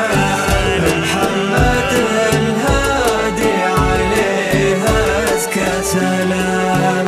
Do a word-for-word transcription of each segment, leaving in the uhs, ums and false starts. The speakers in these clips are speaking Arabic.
محمد الهادي عليه أزكى سلام.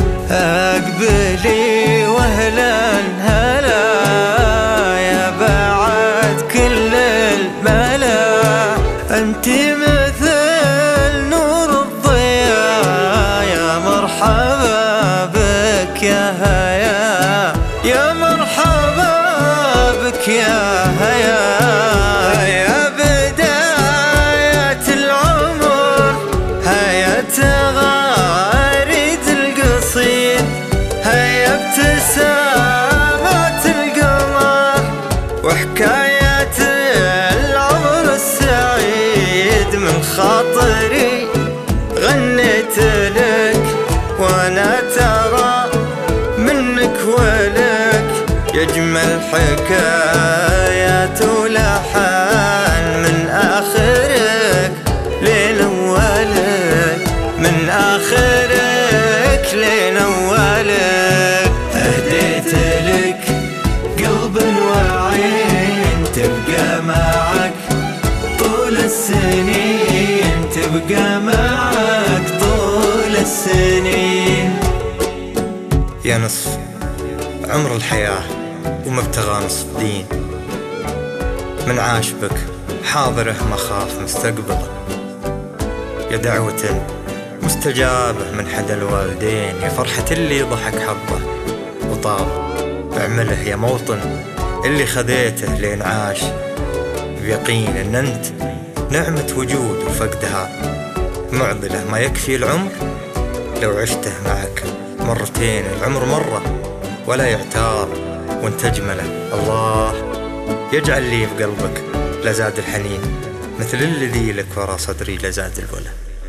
أقبلي وأهلا هلا يا بعد كل الملا، أنت مثل نور الضياء، يا مرحبا بك يا هيا، يا مرحبا بك يا هيا. يا بداية العمر هيا تغاريد القصيد، هيا ابتسامات القمر وحكايات العمر السعيد. من خاطري غنيت لك وانا ترى منك ولك، يجمل حكايات ولحن من آخرك لين أولك، من آخرك لين أولك. أهديت لك قلب وعين تبقى معك طول السنين، تبقى معك طول السنين. يا نصف عمر الحياة ومبتغى نصف دين، من عاش بك حاضره مخاف مستقبله، يا دعوة مستجابة من حدا الوالدين، يا فرحة اللي ضحك حظه وطاب بعمله، يا موطن اللي خذيته لين عاش بيقين ان انت نعمة وجود وفقدها معضلة. ما يكفي العمر لو عشته معك مرتين، العمر مرة ولا يعتار وانت اجمله. الله يجعل لي في قلبك لزاد الحنين، مثل الذي لك ورا صدري لزاد الوله.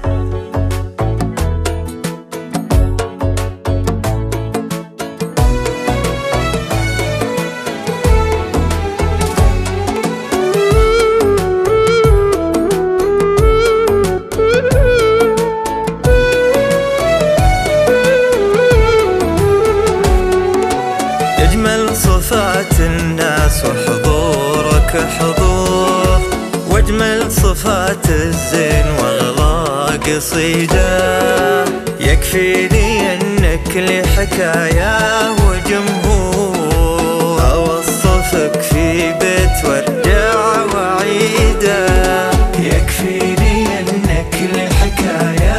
أجمل صفات الناس وحضورك حضور، واجمل صفات الزين واغلى قصيدة. يكفيني انك لي حكاية وجمهور، اوصفك في بيت وارجع وعيدة. يكفيني انك لي حكاية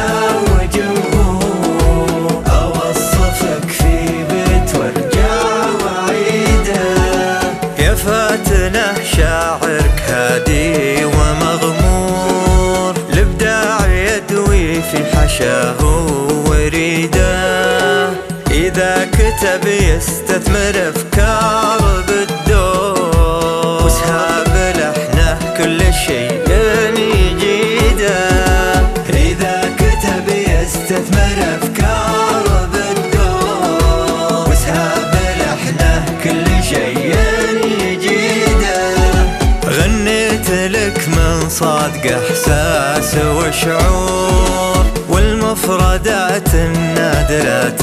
وجمهور، اوصفك في بيت وارجع وعيدة. يا فاتنة شاعرك هادي ومغمور، الابداع يدوي في حشاه وريده. إذا كتب يستثمر أفكار بالدور، وسهاب لحنه كل شيء يجيده. إذا كتب يستثمر أفكار بالدور، وسهاب لحنه كل شيء يجيده. غنيت لك من صادق إحساس وشعور، والمفردات النادرة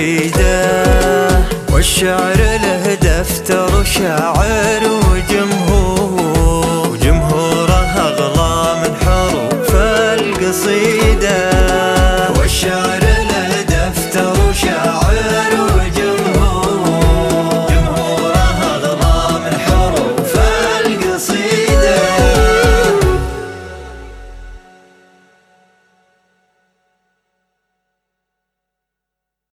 الفريدة، والشعر له دفتر وشاعر وجمهور.